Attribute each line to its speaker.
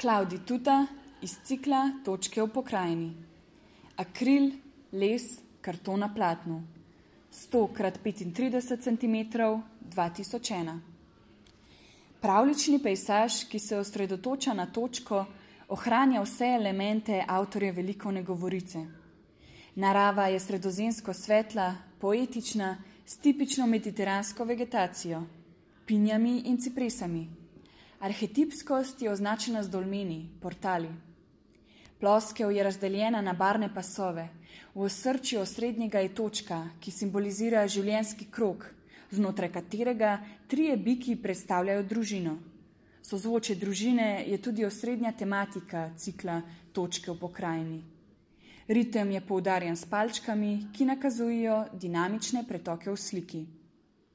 Speaker 1: Klavdij Tuta iz cikla Točke v pokrajini. Akril, les, karton na platnu. 100x35 cm 2001. Pravlični pejsaž, ki se osredotoča na točko, ohranja vse elemente avtorjeve likovne govorice. Narava je sredozemsko svetla, poetična, s tipično mediteransko vegetacijo, pinjami in cipresami. Arhetipskost je označena z dolmeni, portali. Ploskev je razdeljena na barvne pasove, v osrčju osrednjega je točka, ki simbolizira življenjski krog, znotraj katerega trije biki predstavljajo družino. Sozvočje družine je tudi osrednja tematika cikla Točke v pokrajini. Ritem je poudarjen s palčkami, ki nakazujejo dinamične pretoke v sliki.